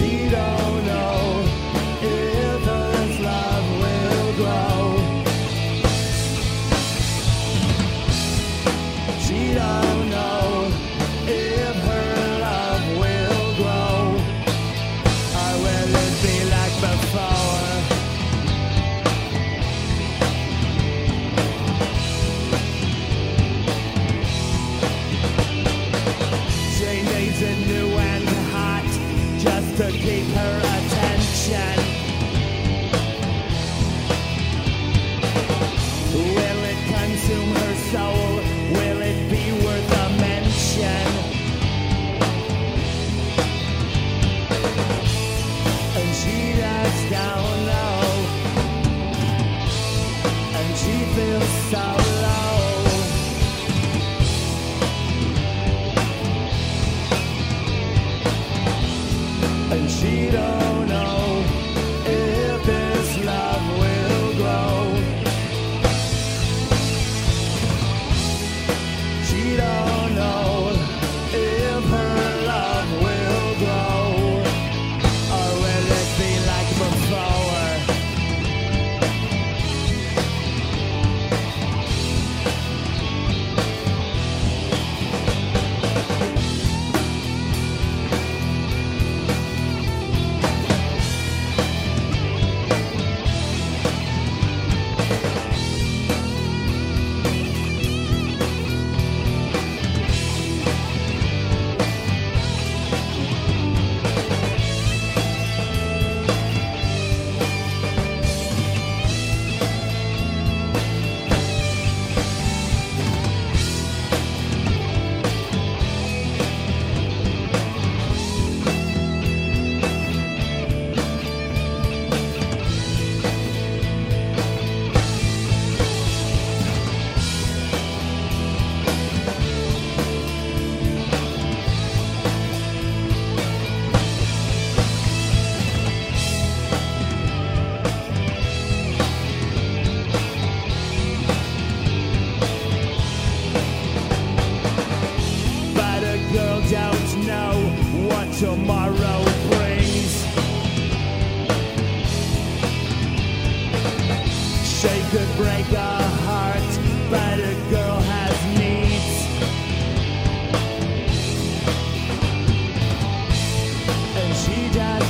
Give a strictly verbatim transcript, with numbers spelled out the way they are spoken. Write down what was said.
she don't know if this love will grow. She don't know if her love will grow, or will it be like before? She needs a new and hot just to keep her attention. Will it consume her soul? Will it be worth a mention? And she just don't know, and she feels so low. And she don't know if this love will grow. She don't know if her love will grow, or will it be like before? But a girl don't know what tomorrow brings. She could break a heart, but a girl has needs. And she just